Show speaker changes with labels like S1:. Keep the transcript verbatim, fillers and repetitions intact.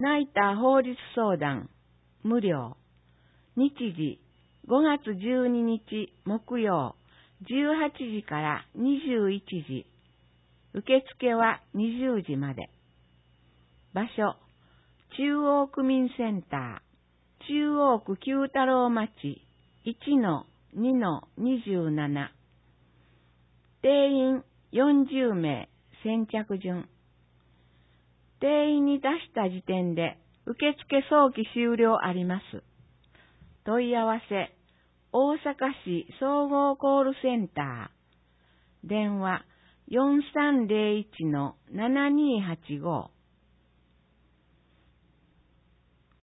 S1: ナイター法律相談無料。日時ごがつじゅうににち木曜じゅうはちじからにじゅういちじ。受付はにじゅうじまで。場所中央区民センター中央区九太郎町 いちのにのにじゅうなな。定員よんじゅうめい先着順。定員に達した時点で受付早期終了あります。問い合わせ大阪市総合コールセンター電話 よんさんぜろいちのななにーはちご